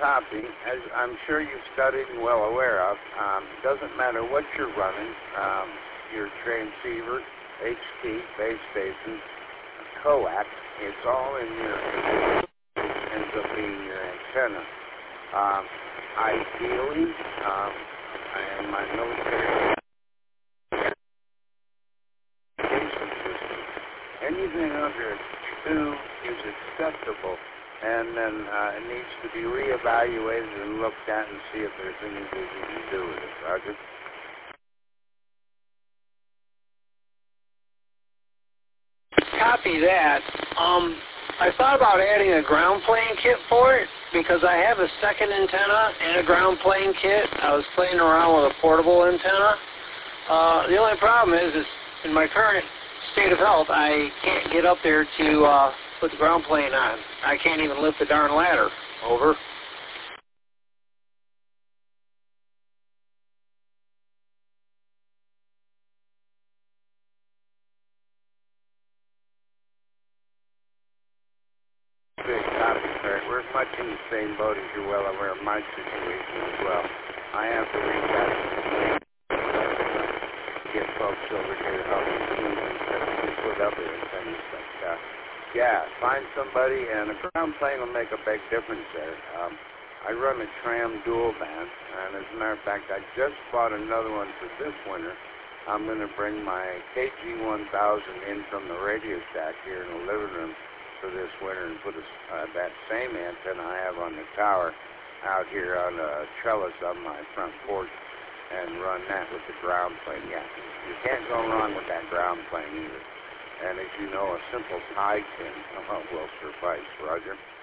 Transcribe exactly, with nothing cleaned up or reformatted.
copy, as I'm sure you've studied and well aware of, um, doesn't matter what you're running, um, your transceiver, H T, base station, coax, it's all in your, ends up being your antenna. Um, ideally, um, in my military communication system, anything under two is acceptable, and then uh, it needs to be reevaluated and looked at and see if there's anything you can do with it. Roger? Copy that. Um, I thought about adding a ground plane kit for it because I have a second antenna and a ground plane kit. I was playing around with a portable antenna. Uh, the only problem is, is in my current state of health, I can't get up there to uh, put the ground plane on. I can't even lift the darn ladder. Over. Big copy, sir. We're much in the same boat as you're well aware of my situation as well. I have to reach out to get folks over here to help me put up with things. But, uh, yeah, find somebody, and a ground plane will make a big difference there. Um, I run a tram dual band, and as a matter of fact, I just bought another one for this winter. I'm going to bring my K G one thousand in from the Radio Shack here in the living room for this winter and put a, uh, that same antenna I have on the tower out here on a trellis on my front porch and run that with the ground plane. Yeah, you can't go wrong with that ground plane either. And as you know, a simple tie pin uh, will suffice. Roger.